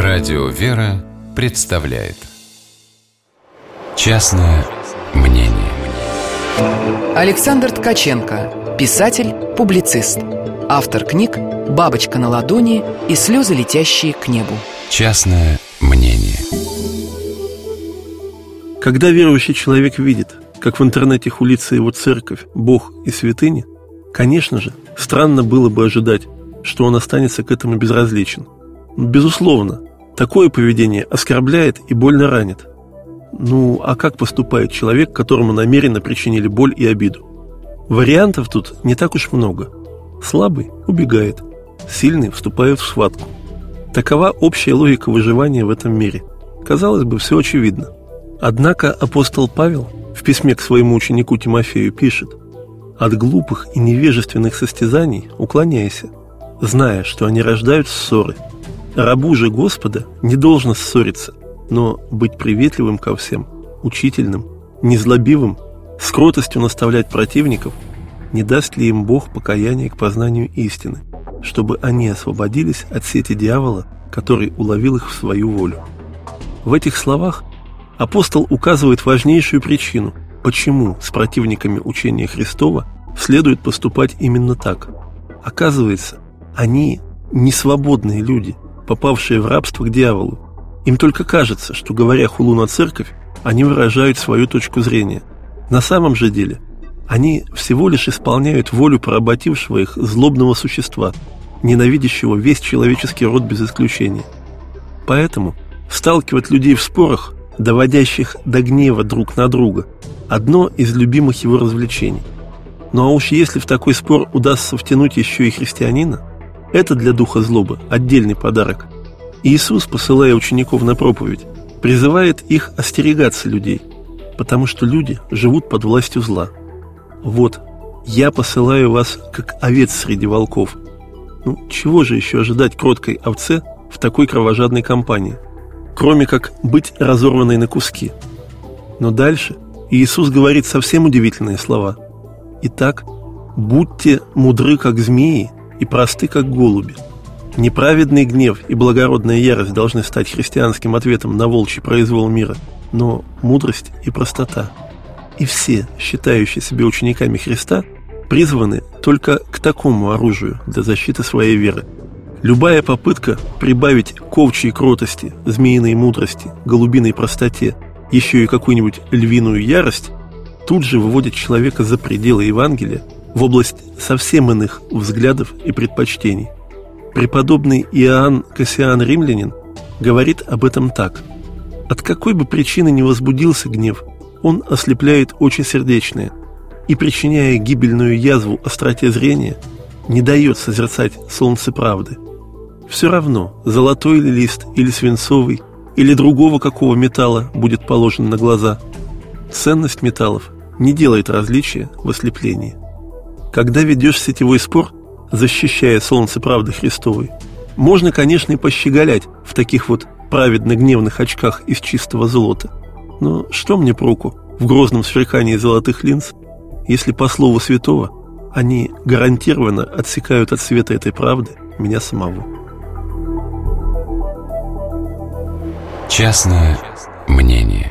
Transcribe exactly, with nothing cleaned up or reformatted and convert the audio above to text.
Радио «Вера» представляет «Частное мнение». Александр Ткаченко, писатель, публицист. Автор книг «Бабочка на ладони» и «Слезы, летящие к небу». Частное мнение. Когда верующий человек видит, как в интернете хулится его церковь, Бог и святыни, конечно же, странно было бы ожидать, что он останется к этому безразличен. Безусловно, такое поведение оскорбляет и больно ранит. Ну, а как поступает человек, которому намеренно причинили боль и обиду? Вариантов тут не так уж много. Слабый убегает, сильный вступает в схватку. Такова общая логика выживания в этом мире. Казалось бы, все очевидно. Однако апостол Павел в письме к своему ученику Тимофею пишет: «От глупых и невежественных состязаний уклоняйся, зная, что они рождают ссоры. Рабу же Господа не должно ссориться, но быть приветливым ко всем, учительным, незлобивым, с кротостью наставлять противников, не даст ли им Бог покаяние к познанию истины, чтобы они освободились от сети дьявола, который уловил их в свою волю». В этих словах апостол указывает важнейшую причину, почему с противниками учения Христова следует поступать именно так. Оказывается, они не свободные люди, попавшие в рабство к дьяволу. Им только кажется, что, говоря хулу на церковь, они выражают свою точку зрения. На самом же деле они всего лишь исполняют волю поработившего их злобного существа, ненавидящего весь человеческий род без исключения. Поэтому сталкивать людей в спорах, доводящих до гнева друг на друга, одно из любимых его развлечений. Ну а уж если в такой спор удастся втянуть еще и христианина, это для духа злобы отдельный подарок. Иисус, посылая учеников на проповедь, призывает их остерегаться людей, потому что люди живут под властью зла. «Вот, я посылаю вас, как овец среди волков». Ну, чего же еще ожидать кроткой овце в такой кровожадной компании, кроме как быть разорванной на куски? Но дальше Иисус говорит совсем удивительные слова. «Итак, будьте мудры, как змеи, и просты, как голуби». Неправедный гнев и благородная ярость должны стать христианским ответом на волчий произвол мира, но мудрость и простота. И все, считающие себя учениками Христа, призваны только к такому оружию для защиты своей веры. Любая попытка прибавить к овчьей кротости, змеиной мудрости, голубиной простоте еще и какую-нибудь львиную ярость тут же выводит человека за пределы Евангелия в область совсем иных взглядов и предпочтений. Преподобный Иоанн Кассиан Римлянин говорит об этом так: «От какой бы причины ни возбудился гнев, он ослепляет очи сердечные и, причиняя гибельную язву остроте зрения, не дает созерцать солнце правды. Все равно, золотой ли лист или свинцовый, или другого какого металла будет положен на глаза. Ценность металлов не делает различия в ослеплении». Когда ведешь сетевой спор, защищая солнце правды Христовой, можно, конечно, и пощеголять в таких вот праведно-гневных очках из чистого золота. Но что мне проку в грозном сверкании золотых линз, если, по слову святого, они гарантированно отсекают от света этой правды меня самого? Частное мнение.